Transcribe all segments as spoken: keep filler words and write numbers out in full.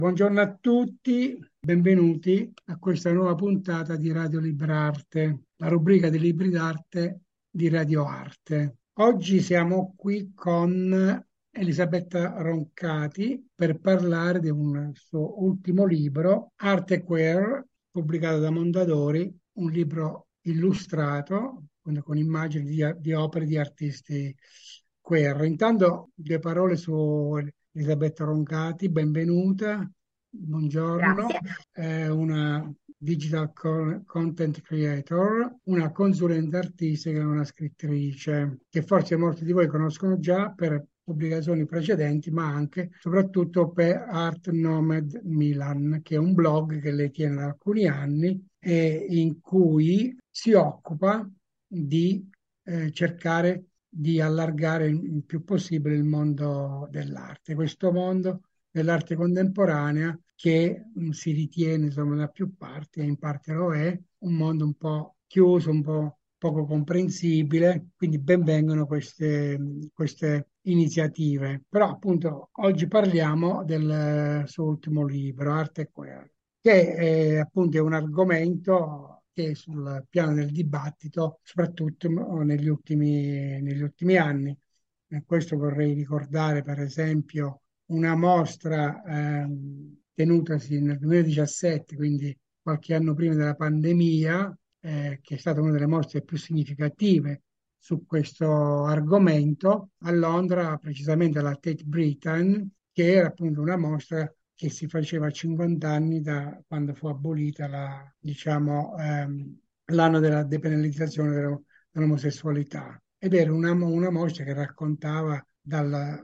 Buongiorno a tutti, benvenuti a questa nuova puntata di Radio Librarte, la rubrica dei libri d'arte di Radio Arte. Oggi siamo qui con Elisabetta Roncati per parlare di un suo ultimo libro, Arte Queer, pubblicato da Mondadori, un libro illustrato con, con immagini di, di opere di artisti queer. Intanto due parole su Elisabetta Roncati, benvenuta, buongiorno. Grazie. È una digital co- content creator, una consulente artistica e una scrittrice che forse molti di voi conoscono già per pubblicazioni precedenti, ma anche soprattutto per Art Nomad Milan, che è un blog che lei tiene da alcuni anni e in cui si occupa di eh, cercare di allargare il il più possibile il mondo dell'arte, questo mondo dell'arte contemporanea che mh, si ritiene, insomma, da più parti, e in parte lo è, un mondo un po' chiuso, un po' poco comprensibile, quindi ben vengano queste, queste iniziative. Però appunto oggi parliamo del eh, suo ultimo libro, Arte e Queer, che è, appunto è un argomento che è sul piano del dibattito, soprattutto mm, negli ultimi, negli ultimi anni. E questo vorrei ricordare, per esempio, una mostra ehm, tenutasi nel duemiladiciassette, quindi qualche anno prima della pandemia, eh, che è stata una delle mostre più significative su questo argomento a Londra, precisamente alla Tate Britain, che era appunto una mostra che si faceva a cinquanta anni da quando fu abolita la, diciamo, ehm, l'anno della depenalizzazione della- dell'omosessualità. Ed era una, una mostra che raccontava dal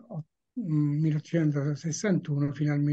milleottocentosessantuno fino al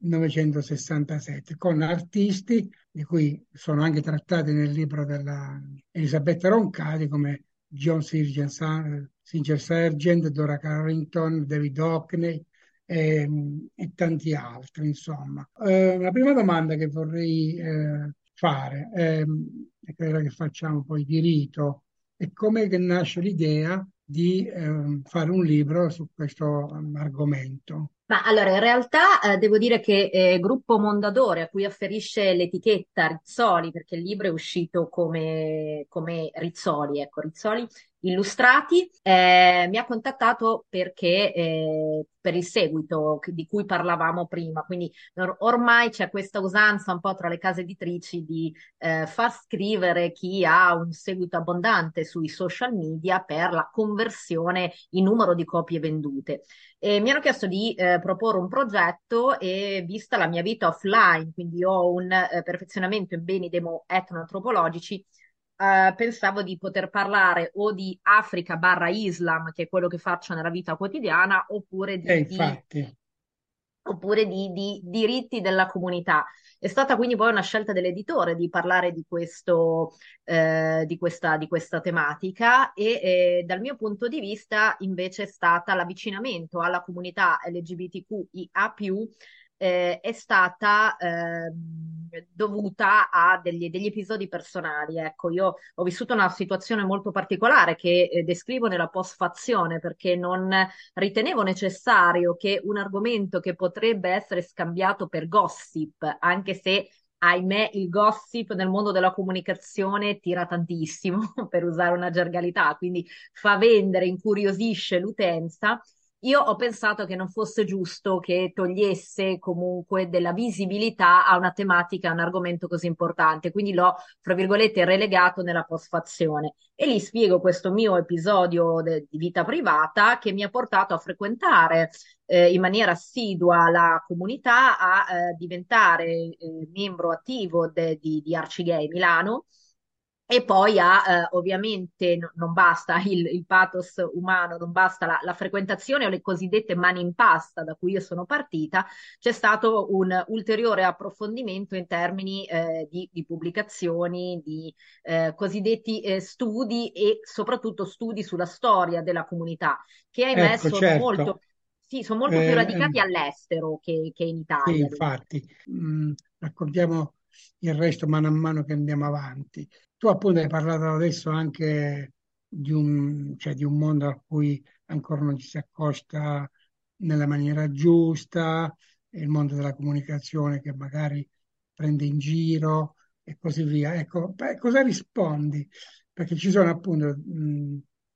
millenovecentosessantasette, con artisti di cui sono anche trattati nel libro della Elisabetta Roncati, come John Singer, Singer Sargent, Dora Carrington, David Hockney e, e tanti altri, insomma. Eh, la prima domanda che vorrei eh, fare, ehm, è quella che facciamo poi di rito, è come che nasce l'idea di ehm, fare un libro su questo ehm, argomento. Ma allora, in realtà eh, devo dire che eh, Gruppo Mondadori, a cui afferisce l'etichetta Rizzoli, perché il libro è uscito come, come Rizzoli, ecco, Rizzoli Illustrati, eh, mi ha contattato perché eh, per il seguito che- di cui parlavamo prima. Quindi or- ormai c'è questa usanza un po' tra le case editrici di eh, far scrivere chi ha un seguito abbondante sui social media per la conversione in numero di copie vendute. E mi hanno chiesto di eh, proporre un progetto e vista la mia vita offline, quindi ho un eh, perfezionamento in beni demo-etnoantropologici, eh, pensavo di poter parlare o di Africa barra Islam, che è quello che faccio nella vita quotidiana, oppure E di, di infatti, oppure di, di diritti della comunità. È stata quindi poi una scelta dell'editore di parlare di questo, eh, di questa, di questa tematica e eh, dal mio punto di vista invece è stata l'avvicinamento alla comunità L G B T Q I A più, eh, è stata ehm, dovuta a degli, degli episodi personali. Ecco, io ho vissuto una situazione molto particolare che eh, descrivo nella postfazione perché non ritenevo necessario che un argomento che potrebbe essere scambiato per gossip, anche se ahimè il gossip nel mondo della comunicazione tira tantissimo, per usare una gergalità, quindi fa vendere, incuriosisce l'utenza. Io ho pensato che non fosse giusto che togliesse comunque della visibilità a una tematica, a un argomento così importante, quindi l'ho, fra virgolette, relegato nella postfazione. E lì spiego questo mio episodio de- di vita privata che mi ha portato a frequentare eh, in maniera assidua la comunità, a eh, diventare eh, membro attivo de- di, di Arcigay Milano. E poi ha, eh, ovviamente, no- non basta il, il pathos umano, non basta la, la frequentazione o le cosiddette mani in pasta da cui io sono partita, c'è stato un ulteriore approfondimento in termini eh, di, di pubblicazioni, di eh, cosiddetti eh, studi e soprattutto studi sulla storia della comunità, che ahimè ecco, sono molto, certo, sì, sono molto più eh, radicati ehm, all'estero che, che in sì, Italia, devo dire. infatti, mh, raccontiamo il resto mano a mano che andiamo avanti. Tu appunto hai parlato adesso anche di un, cioè, di un mondo a cui ancora non ci si accosta nella maniera giusta, il mondo della comunicazione che magari prende in giro e così via. Ecco, beh, cosa rispondi? Perché ci sono appunto mh,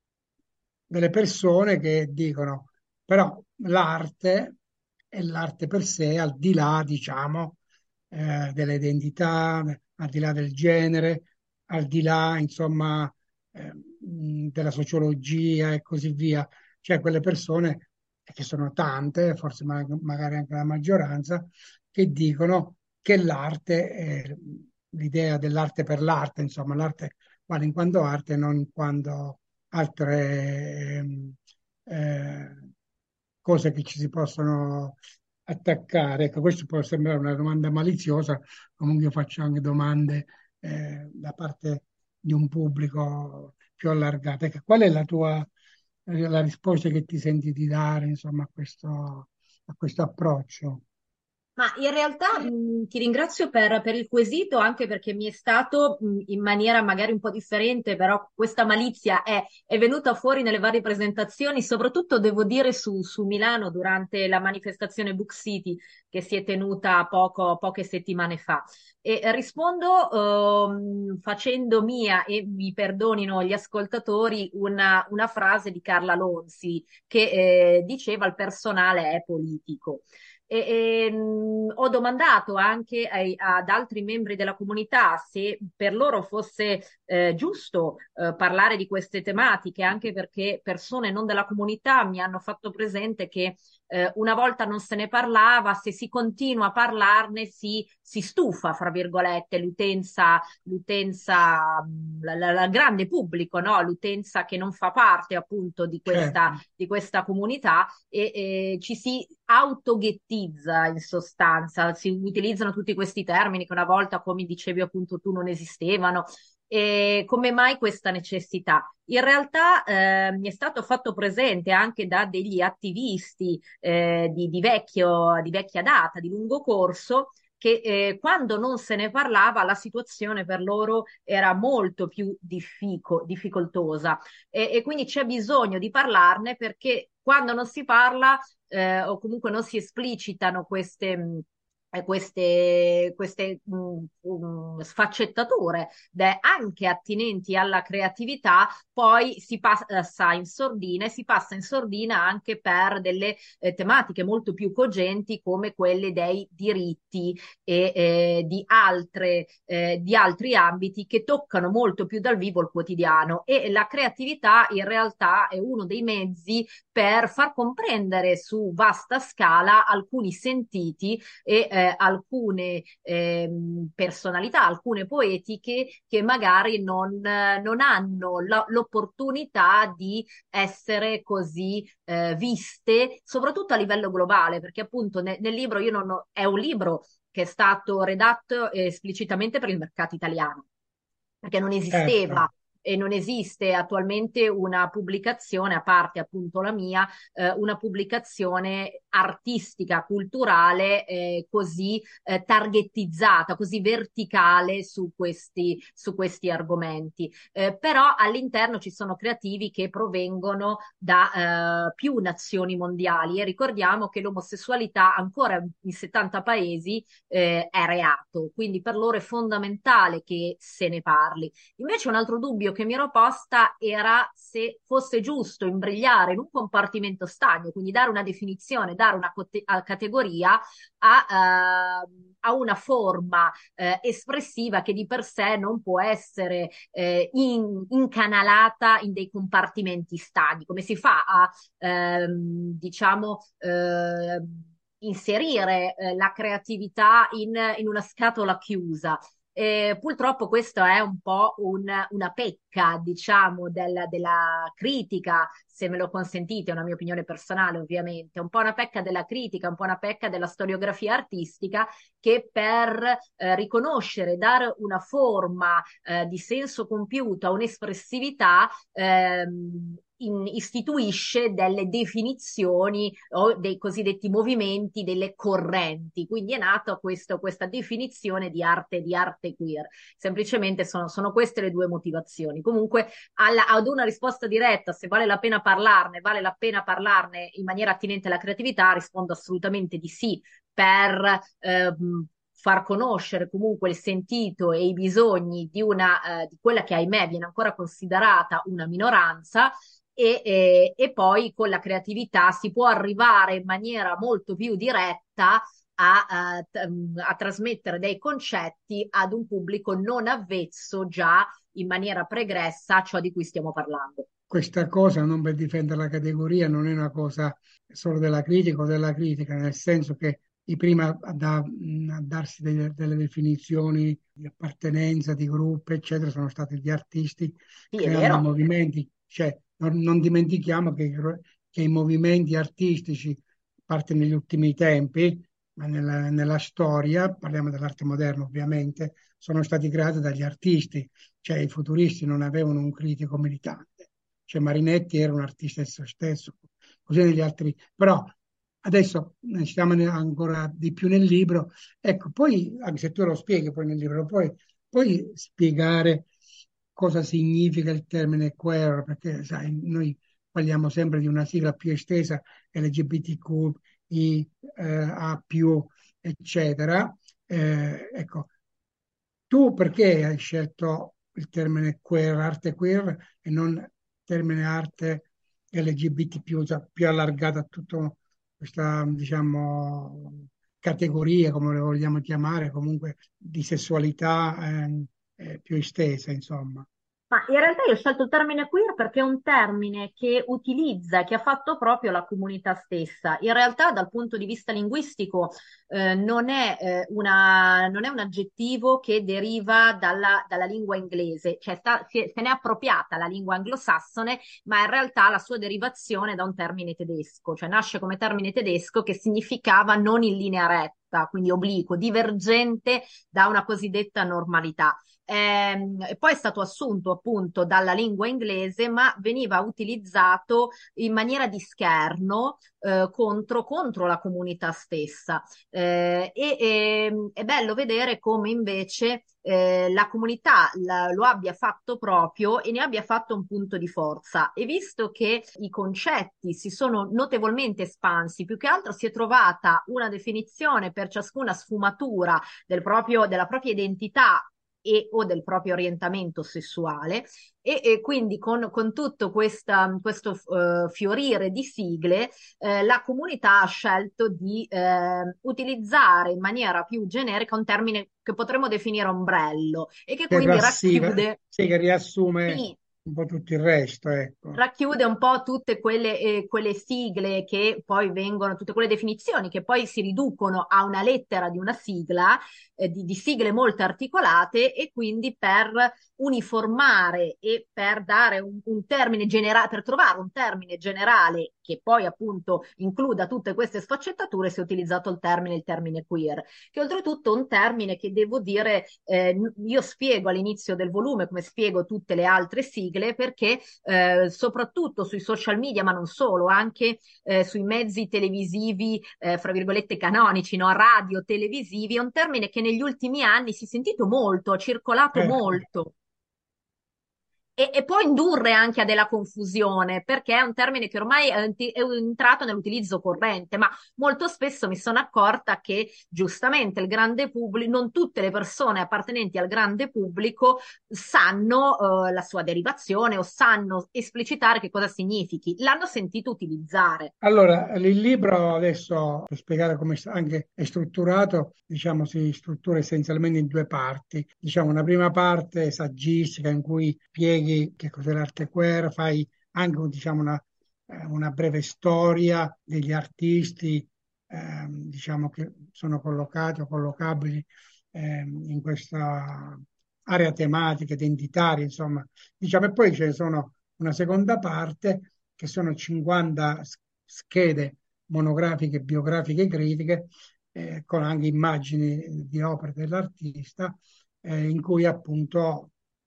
delle persone che dicono, però l'arte è l'arte per sé, al di là, diciamo, eh, delle identità, al di là del genere, al di là, insomma, eh, mh, della sociologia e così via. Cioè quelle persone, che sono tante, forse ma- magari anche la maggioranza, che dicono che l'arte è l'idea dell'arte per l'arte, insomma, l'arte vale in quanto arte, non in quanto altre ehm, eh, cose che ci si possono attaccare. Ecco, questo può sembrare una domanda maliziosa, comunque io faccio anche domande eh, da parte di un pubblico più allargato. Ecco, qual è la tua eh, la risposta che ti senti di dare, insomma, a questo, a questo approccio? Ma in realtà mh, ti ringrazio per, per il quesito, anche perché mi è stato mh, in maniera magari un po' differente, però questa malizia è, è venuta fuori nelle varie presentazioni, soprattutto devo dire su, su Milano durante la manifestazione Book City che si è tenuta poco- poche settimane fa. E rispondo ehm, facendo mia, e mi perdonino gli ascoltatori, una, una frase di Carla Lonzi che eh, diceva: il personale è politico. E, e, mh, ho domandato anche ai- ad altri membri della comunità se per loro fosse eh, giusto eh, parlare di queste tematiche, anche perché persone non della comunità mi hanno fatto presente che eh, una volta non se ne parlava, se si continua a parlarne si, si stufa, fra virgolette, l'utenza, l'utenza, mh, la, la- la grande pubblico, no? L'utenza che non fa parte appunto di questa, Certo, di questa comunità e, e ci si autoghettizza in sostanza, si utilizzano tutti questi termini che una volta, come dicevi appunto tu, non esistevano. E come mai questa necessità? In realtà eh, mi è stato fatto presente anche da degli attivisti eh, di, di vecchio, di vecchia data, di lungo corso, che eh, quando non se ne parlava la situazione per loro era molto più diffico- difficoltosa e, e quindi c'è bisogno di parlarne perché quando non si parla eh, o comunque non si esplicitano queste, mh, eh, queste, queste mh, um, sfaccettature de- anche attinenti alla creatività, poi si passa in sordina e si passa in sordina anche per delle eh, tematiche molto più cogenti come quelle dei diritti e eh, di altre, eh, di altri ambiti che toccano molto più dal vivo il quotidiano e la creatività in realtà è uno dei mezzi per far comprendere su vasta scala alcuni sentiti e eh, alcune ehm, personalità, alcune poetiche che magari non, eh, non hanno la- l'opportunità di essere così eh, viste, soprattutto a livello globale, perché appunto ne- nel libro io non ho, è un libro che è stato redatto esplicitamente per il mercato italiano perché non esisteva certo. e non esiste attualmente una pubblicazione, a parte appunto la mia, eh, una pubblicazione artistica, culturale eh, così eh, targetizzata, così verticale su questi, su questi argomenti. Eh, però all'interno ci sono creativi che provengono da eh, più nazioni mondiali e ricordiamo che l'omosessualità ancora in settanta paesi eh, è reato, quindi per loro è fondamentale che se ne parli. Invece un altro dubbio che mi ero posta era se fosse giusto imbrigliare in un compartimento stagno, quindi dare una definizione, dare una cote- a- categoria a, eh, a una forma eh, espressiva che di per sé non può essere eh, in- incanalata in dei compartimenti stagni. Come si fa a, ehm, diciamo, eh, inserire eh, la creatività in, in una scatola chiusa? Eh, purtroppo questo è un po' un- una pecca, diciamo, del- della critica, se me lo consentite, è una mia opinione personale, ovviamente, un po' una pecca della critica, un po' una pecca della storiografia artistica che per eh, riconoscere, dare una forma eh, di senso compiuto a un'espressività, ehm, in- istituisce delle definizioni o dei cosiddetti movimenti, delle correnti. Quindi è nata questo- questa definizione di arte, di arte queer. Semplicemente sono, sono queste le due motivazioni. Comunque, alla- ad una risposta diretta, se vale la pena parlarne, vale la pena parlarne in maniera attinente alla creatività, rispondo assolutamente di sì, per ehm, far conoscere comunque il sentito e i bisogni di una, eh, di quella che ahimè viene ancora considerata una minoranza. E, e- e poi con la creatività si può arrivare in maniera molto più diretta a, a- a trasmettere dei concetti ad un pubblico non avvezzo già in maniera pregressa a ciò di cui stiamo parlando. Questa cosa, non per difendere la categoria, non è una cosa solo della critica o della critica, nel senso che i primi a, da- a darsi delle, delle definizioni di appartenenza, di gruppo, eccetera, sono stati gli artisti Sì, è creando i vero. movimenti. Cioè, non, non dimentichiamo che, che i movimenti artistici, a parte negli ultimi tempi, ma nella, nella storia, parliamo dell'arte moderna ovviamente, sono stati creati dagli artisti, cioè i futuristi non avevano un critico militante, cioè Marinetti era un artista di se stesso, così negli altri, però adesso ne stiamo ne- ancora di più nel libro, ecco, poi, anche se tu lo spieghi poi nel libro, poi puoi spiegare cosa significa il termine queer, perché sai, noi parliamo sempre di una sigla più estesa, L G B T Q I, eh, A più, eccetera. Eh, ecco, tu perché hai scelto il termine queer, arte queer, e non il termine arte L G B T più, cioè più allargata a tutta questa, diciamo, categoria, come le vogliamo chiamare, comunque di sessualità ehm, eh, più estesa, insomma. Ma in realtà io ho scelto il termine queer perché è un termine che utilizza, che ha fatto proprio la comunità stessa. In realtà, dal punto di vista linguistico, eh, non è, eh, una- non è un aggettivo che deriva dalla, dalla lingua inglese, cioè sta- si è- se ne è appropriata la lingua anglosassone, ma in realtà la sua derivazione è da un termine tedesco, cioè nasce come termine tedesco che significava non in linea retta, quindi obliquo, divergente da una cosiddetta normalità. Ehm, e poi è stato assunto appunto dalla lingua inglese, ma veniva utilizzato in maniera di scherno eh, contro, contro la comunità stessa. Eh, e, e- è bello vedere come invece eh, la comunità la- lo abbia fatto proprio e ne abbia fatto un punto di forza. E visto che i concetti si sono notevolmente espansi, più che altro si è trovata una definizione per ciascuna sfumatura del proprio- della propria identità e o del proprio orientamento sessuale e, e quindi con, con tutto questa, questo eh, fiorire di sigle eh, la comunità ha scelto di eh, utilizzare in maniera più generica un termine che potremmo definire ombrello e che Che quindi rassiva, racchiude sì, che riassume sì, un po' tutto il resto, ecco. racchiude un po' tutte quelle, eh, quelle sigle che poi vengono, tutte quelle definizioni che poi si riducono a una lettera di una sigla, eh, di, di sigle molto articolate e quindi per uniformare e per dare un, un termine generale, per trovare un termine generale che poi appunto includa tutte queste sfaccettature, si è utilizzato il termine, il termine queer, che oltretutto è un termine che devo dire, eh, io spiego all'inizio del volume come spiego tutte le altre sigle perché eh, soprattutto sui social media, ma non solo, anche eh, sui mezzi televisivi, eh, fra virgolette, canonici, no? Radio, televisivi, è un termine che negli ultimi anni si è sentito molto, ha circolato Certo. molto. E, e può indurre anche a della confusione, perché è un termine che ormai è, è entrato nell'utilizzo corrente, ma molto spesso mi sono accorta che giustamente il grande pubblico, non tutte le persone appartenenti al grande pubblico sanno eh, la sua derivazione o sanno esplicitare che cosa significhi, l'hanno sentito utilizzare. Allora, il libro adesso, per spiegare come sta- anche è strutturato, diciamo, si struttura essenzialmente in due parti. Diciamo, una prima parte saggistica in cui spieghi che cos'è l'arte queer, fai anche, diciamo, una, eh, una breve storia degli artisti, ehm, diciamo, che sono collocati o collocabili ehm, in questa area tematica, identitaria, insomma. Diciamo, e poi ce ne sono una seconda parte che sono cinquanta schede monografiche, biografiche, critiche, eh, con anche immagini di opere dell'artista, eh, in cui appunto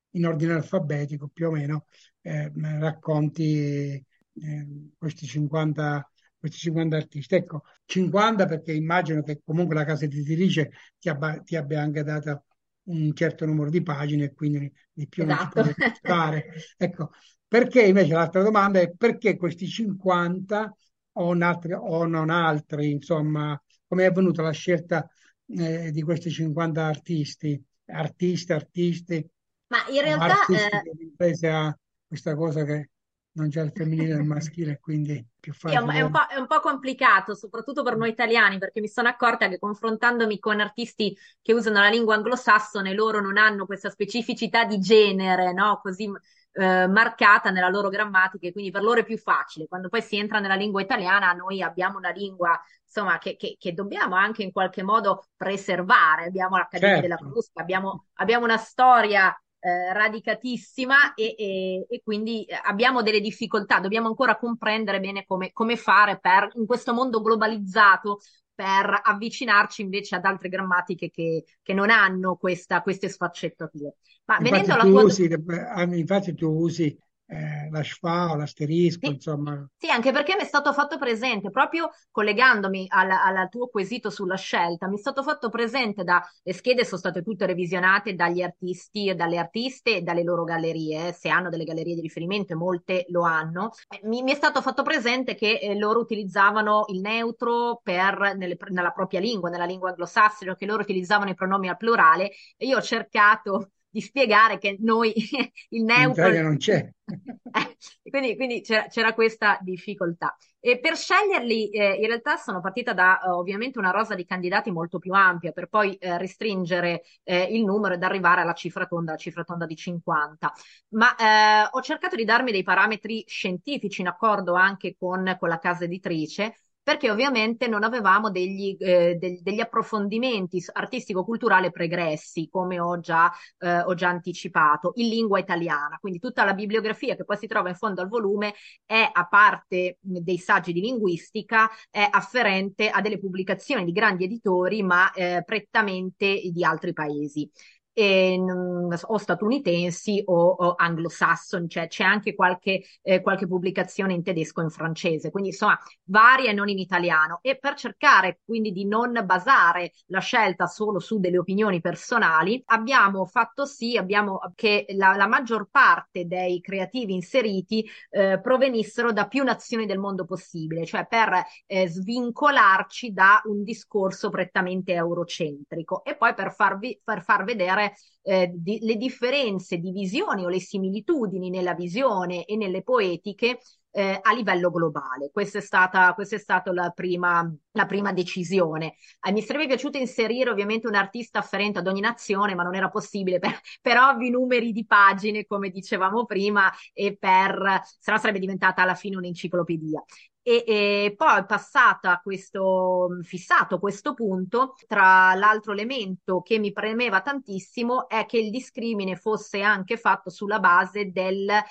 in ordine alfabetico più o meno, eh, racconti eh, questi cinquanta, questi cinquanta artisti. Ecco, cinquanta perché immagino che comunque la casa editrice ti, abba- ti abbia anche dato un certo numero di pagine e quindi di più non ci Esatto. potevi fare. Ecco, perché invece l'altra domanda è perché questi cinquanta o, un altri- o non altri, insomma, come è avvenuta la scelta eh, di questi cinquanta artisti, artisti, artisti Ma in o realtà artisti eh, che l'impresa ha questa cosa che non c'è il femminile e il maschile, quindi è più sì, è un, è un facile. po', è un po' complicato, soprattutto per noi italiani, perché mi sono accorta che confrontandomi con artisti che usano la lingua anglosassone, loro non hanno questa specificità di genere, no? Così eh, marcata nella loro grammatica, e quindi per loro è più facile. Quando poi si entra nella lingua italiana, noi abbiamo una lingua, insomma, che, che- che dobbiamo anche in qualche modo preservare. Abbiamo l'Accademia della Certo, Crusca, abbiamo, abbiamo una storia eh, radicatissima e, e- e quindi eh, abbiamo delle difficoltà, dobbiamo ancora comprendere bene come, come fare per, in questo mondo globalizzato, per avvicinarci invece ad altre grammatiche che, che non hanno questa, queste sfaccettature. Ma venendo infatti alla tu tua, usi, eh, infatti tu usi eh, la schwa o l'asterisco, sì, insomma, sì, anche perché mi è stato fatto presente, proprio collegandomi al, al tuo quesito sulla scelta, mi è stato fatto presente da, le schede sono state tutte revisionate dagli artisti e dalle artiste e dalle loro gallerie, eh, se hanno delle gallerie di riferimento, e molte lo hanno. Eh, Mi, mi è stato fatto presente che eh, loro utilizzavano il neutro per, nelle- nella propria lingua, nella lingua anglosassone, che loro utilizzavano i pronomi al plurale, e io ho cercato di spiegare che noi il in neutro. Italia non c'è. Eh, quindi quindi c'era c'era questa difficoltà. E per sceglierli, eh, in realtà sono partita da eh, ovviamente una rosa di candidati molto più ampia, per poi eh, restringere eh, il numero ed arrivare alla cifra tonda, la cifra tonda di cinquanta. Ma eh, ho cercato di darmi dei parametri scientifici in accordo anche con, con la casa editrice, perché ovviamente non avevamo degli, eh, del- degli approfondimenti artistico-culturali pregressi, come ho già eh, ho già anticipato, in lingua italiana. Quindi tutta la bibliografia che poi si trova in fondo al volume è, a parte dei saggi di linguistica, è afferente a delle pubblicazioni di grandi editori, ma eh, prettamente di altri paesi. E, mm, o statunitensi o, o anglosassoni, cioè c'è anche qualche, eh, qualche pubblicazione in tedesco e in francese, quindi insomma varia e non in italiano. E per cercare quindi di non basare la scelta solo su delle opinioni personali, abbiamo fatto sì, abbiamo, che la, la maggior parte dei creativi inseriti eh, provenissero da più nazioni del mondo possibile, cioè per eh, svincolarci da un discorso prettamente eurocentrico, e poi per farvi, per far vedere eh, di, le differenze di visioni o le similitudini nella visione e nelle poetiche eh, a livello globale. Questa è stata, questa è stata la prima, la prima decisione. Eh, mi sarebbe piaciuto inserire ovviamente un artista afferente ad ogni nazione, ma non era possibile per, per ovvi numeri di pagine, come dicevamo prima, e per, se no sarebbe diventata alla fine un'enciclopedia. E, e poi passata questo, fissato questo punto, tra l'altro elemento che mi premeva tantissimo è che il discrimine fosse anche fatto sulla base del eh,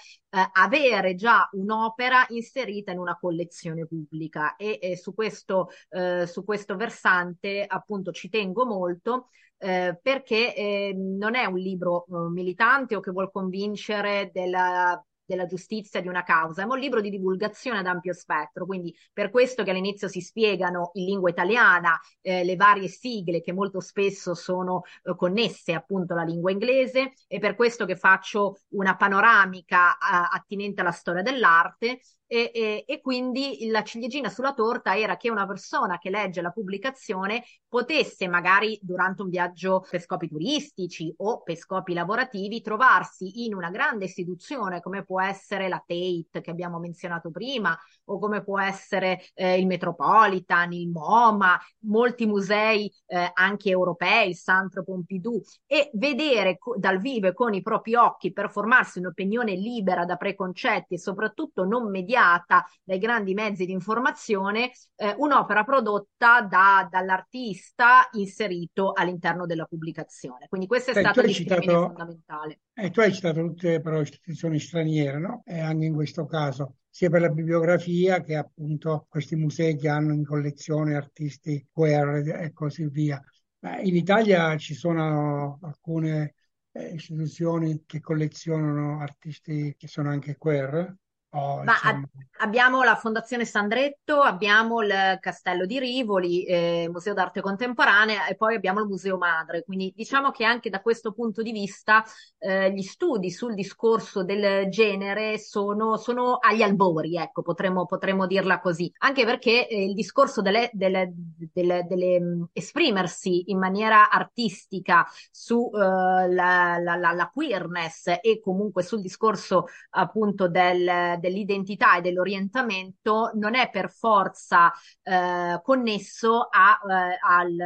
avere già un'opera inserita in una collezione pubblica, e, e su questo, eh, su questo versante appunto ci tengo molto. Eh, perché eh, non è un libro eh, militante o che vuol convincere della, della giustizia di una causa, è un libro di divulgazione ad ampio spettro, quindi per questo che all'inizio si spiegano in lingua italiana eh, le varie sigle che molto spesso sono eh, connesse appunto alla lingua inglese, e per questo che faccio una panoramica eh, attinente alla storia dell'arte. E, e, e quindi la ciliegina sulla torta era che una persona che legge la pubblicazione potesse magari durante un viaggio per scopi turistici o per scopi lavorativi trovarsi in una grande istituzione come può essere la Tate che abbiamo menzionato prima, o come può essere eh, il Metropolitan, il MoMA, molti musei eh, anche europei, il Centre Pompidou, e vedere co- dal vivo e con i propri occhi, per formarsi un'opinione libera da preconcetti e soprattutto non mediata dai grandi mezzi di informazione, eh, un'opera prodotta da, dall'artista inserito all'interno della pubblicazione. Quindi questo è Sai, tu stato il hai discrimine citato, fondamentale. eh, tu hai citato tutte però istituzioni straniere, no? E anche in questo caso, sia per la bibliografia che appunto questi musei che hanno in collezione artisti queer e così via. Ma in Italia ci sono alcune eh, istituzioni che collezionano artisti che sono anche queer? O, Ma a- insomma, abbiamo la Fondazione Sandretto, abbiamo il Castello di Rivoli, eh, Museo d'Arte Contemporanea e poi abbiamo il Museo Madre. Quindi diciamo che anche da questo punto di vista eh, gli studi sul discorso del genere sono, sono agli albori, ecco, potremmo, potremmo dirla così. Anche perché eh, il discorso delle, delle- delle- delle, mh, esprimersi in maniera artistica su eh, la, la la- la queerness e comunque sul discorso appunto del- dell'identità e dell'orientamento non è per forza eh, connesso a, eh, al,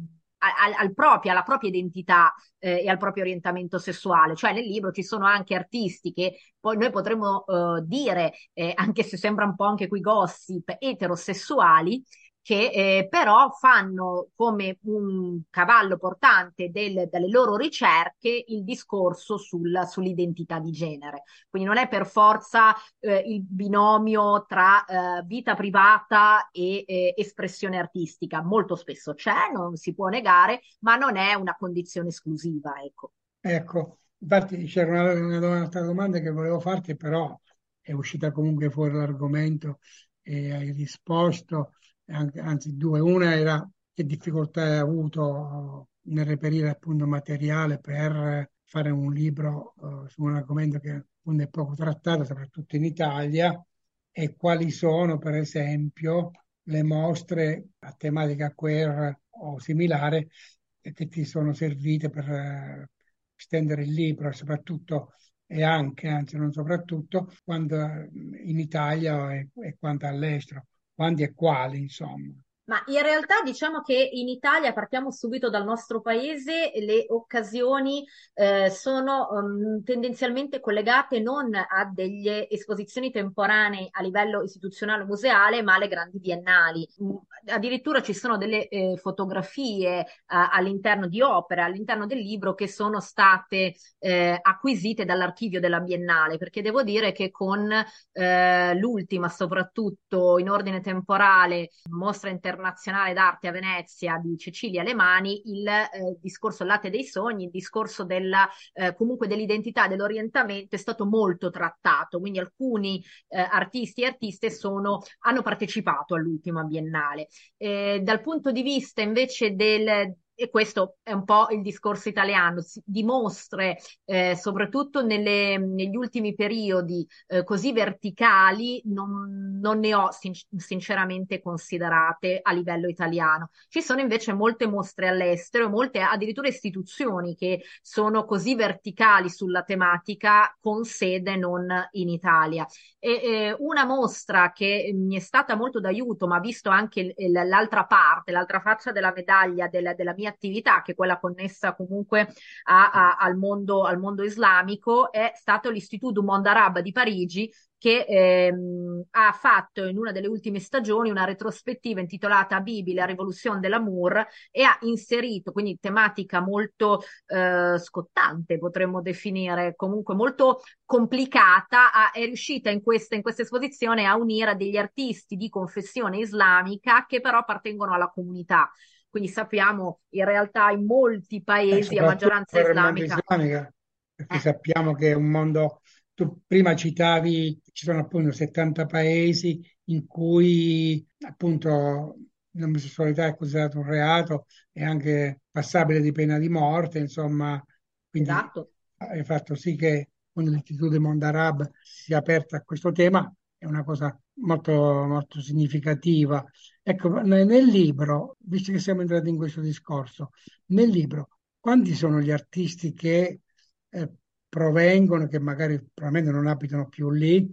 al, al proprio, alla propria identità eh, e al proprio orientamento sessuale. Cioè nel libro ci sono anche artisti che poi noi potremmo eh, dire, eh, anche se sembra un po' anche qui gossip, eterosessuali, che eh, però fanno come un cavallo portante del- delle loro ricerche il discorso sul- sull'identità di genere. Quindi non è per forza eh, il binomio tra eh, vita privata e eh, espressione artistica. Molto spesso c'è, non si può negare, ma non è una condizione esclusiva, ecco. ecco, infatti c'era una, una do- un'altra domanda che volevo farti, però è uscita comunque fuori l'argomento e hai risposto, e anche- anzi due. Una era che difficoltà hai avuto nel reperire appunto materiale per fare un libro eh, su un argomento che appunto è poco trattato, soprattutto in Italia, e quali sono, per esempio, le mostre a tematica queer o similare e che ti sono servite per eh, stendere il libro, e soprattutto e anche, anzi non soprattutto, quando in Italia e, e quanto all'estero, quando e quali, insomma. Ma in realtà diciamo che in Italia, partiamo subito dal nostro paese, le occasioni eh, sono um, tendenzialmente collegate non a delle esposizioni temporanee a livello istituzionale o museale, ma alle grandi biennali. Mm, addirittura ci sono delle eh, fotografie eh, all'interno di opere, all'interno del libro, che sono state eh, acquisite dall'archivio della Biennale, perché devo dire che con eh, l'ultima, soprattutto in ordine temporale, Mostra Internazionale d'Arte a Venezia di Cecilia Alemani, il eh, discorso Latte dei Sogni, il discorso della, eh, comunque dell'identità, dell'orientamento è stato molto trattato, quindi alcuni eh, artisti e artiste sono, hanno partecipato all'ultima biennale. Eh, dal punto di vista invece del e questo è un po' il discorso italiano, si dimostra eh, soprattutto nelle- negli ultimi periodi eh, così verticali, non, non ne ho sin- sinceramente considerate a livello italiano. Ci sono invece molte mostre all'estero, molte addirittura istituzioni che sono così verticali sulla tematica con sede non in Italia. E, eh, una mostra che mi è stata molto d'aiuto, ma visto anche il- il- l'altra parte, l'altra faccia della medaglia della, della mia attività, che è quella connessa comunque a- a- al mondo, al mondo islamico, è stato l'Istituto Monde Arabe di Parigi, che ehm, ha fatto in una delle ultime stagioni una retrospettiva intitolata Bibi, la rivoluzione dell'amour, e ha inserito, quindi tematica molto eh, scottante, potremmo definire, comunque molto complicata, ha- è riuscita in questa, in questa esposizione a unire degli artisti di confessione islamica che però appartengono alla comunità. Quindi sappiamo in realtà in molti Eh, paesi a soprattutto maggioranza per il mondo islamica. islamico, perché Eh, sappiamo che è un mondo, tu prima citavi, ci sono appunto settanta paesi in cui appunto l'omosessualità è considerata un reato e anche passabile di pena di morte, insomma, quindi esatto. hai fatto sì che quando l'Istituto Mondarab sia aperto a questo tema, è una cosa molto, molto significativa. Ecco, nel nel libro, visto che siamo entrati in questo discorso, nel libro, quanti sono gli artisti che eh, provengono, che magari probabilmente non abitano più lì,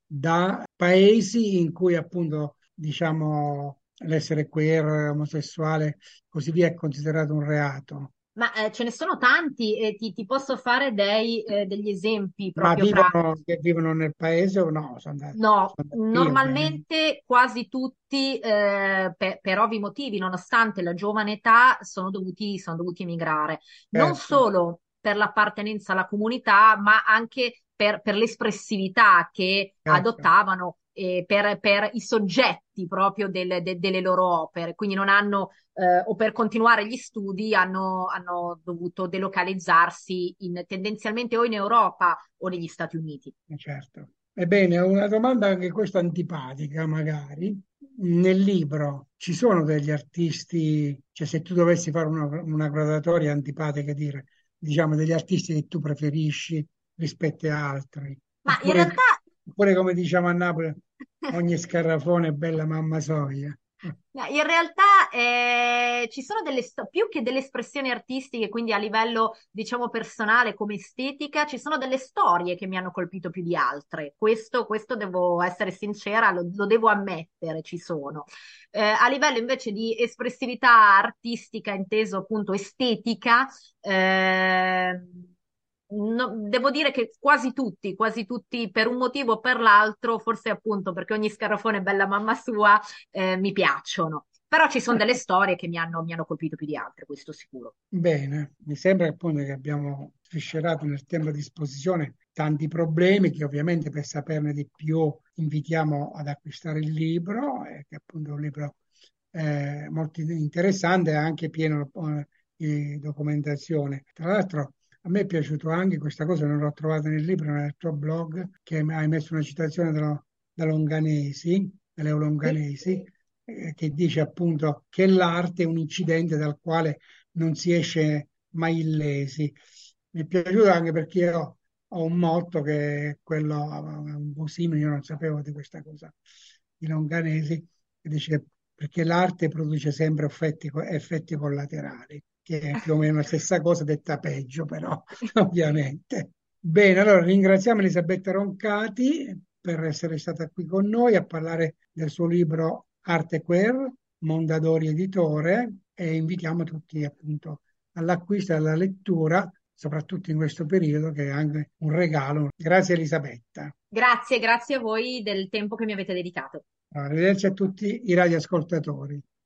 da paesi in cui appunto, diciamo, l'essere queer, omosessuale, così via, è considerato un reato? Ma eh, ce ne sono tanti e ti, ti posso fare dei, eh, degli esempi Ma proprio pratici. vivono, che vivono nel paese o no? Sono andati, No, sono andati via, ovviamente. normalmente quasi tutti, eh, per, per ovvi motivi, nonostante la giovane età, sono dovuti, sono dovuti emigrare. Non Certo, solo per l'appartenenza alla comunità, ma anche per, per l'espressività che certo. adottavano eh, per, per i soggetti proprio del- de- delle loro opere, quindi non hanno, eh, o per continuare gli studi, hanno, hanno dovuto delocalizzarsi in- tendenzialmente o in Europa o negli Stati Uniti. Eh, certo. Ebbene, ho una domanda anche questa antipatica, magari. Nel libro ci sono degli artisti, cioè se tu dovessi fare una, una graduatoria antipatica, dire, diciamo, degli artisti che tu preferisci rispetto a altri, Ma in oppure, realtà oppure come diciamo a Napoli, ogni scarrafone è bella mamma soia. no, in realtà eh, ci sono delle sto- più che delle espressioni artistiche, quindi a livello, diciamo, personale come estetica, ci sono delle storie che mi hanno colpito più di altre. Questo, questo devo essere sincera, lo, lo devo ammettere, ci sono. Eh, a livello invece di espressività artistica, inteso appunto estetica, eh, no- devo dire che quasi tutti, quasi tutti per un motivo o per l'altro, forse appunto perché ogni scarafone è bella mamma sua, eh, mi piacciono. Però ci sono delle storie che mi hanno, mi hanno colpito più di altre, questo sicuro. Bene, mi sembra appunto che abbiamo sviscerato nel tempo a disposizione tanti problemi che ovviamente per saperne di più invitiamo ad acquistare il libro, eh, che appunto è un libro eh, molto interessante e anche pieno eh, di documentazione. Tra l'altro a me è piaciuto anche questa cosa, non l'ho trovata nel libro, nel tuo blog, che hai messo una citazione dello- da Longanesi, delle Sì. Longanesi, eh, che dice appunto che l'arte è un incidente dal quale non si esce mai illesi. Mi è piaciuto anche perché io ho un motto che è quello, un po' simile, io non sapevo di questa cosa di Longanesi, che dice che perché l'arte produce sempre effetti, effetti collaterali, che è più o meno la stessa cosa detta peggio, però ovviamente. Bene, allora ringraziamo Elisabetta Roncati per essere stata qui con noi a parlare del suo libro Arte Queer, Mondadori Editore, e invitiamo tutti appunto all'acquisto e alla lettura, soprattutto in questo periodo, che è anche un regalo. Grazie Elisabetta. Grazie, grazie a voi del tempo che mi avete dedicato. Arrivederci a tutti i radioascoltatori.